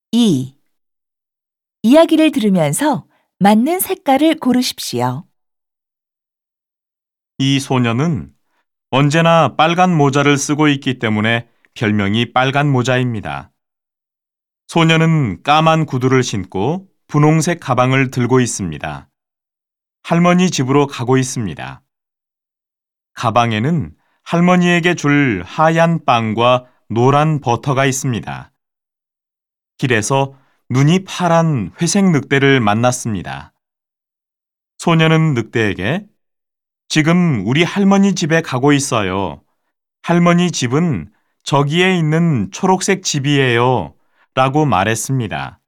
2. 이야기를 들으면서 맞는 색깔을 고르십시오. 이 소녀는 언제나 빨간 모자를 쓰고 있기 때문에 별명이 빨간 모자입니다. 소녀는 까만 구두를 신고 분홍색 가방을 들고 있습니다. 할머니 집으로 가고 있습니다. 가방에는 할머니에게 줄 하얀 빵과 노란 버터가 있습니다. 길에서 눈이 파란 회색 늑대를 만났습니다. 소녀는 늑대에게 지금 우리 할머니 집에 가고 있어요. 할머니 집은 저기에 있는 초록색 집이에요. 라고 말했습니다.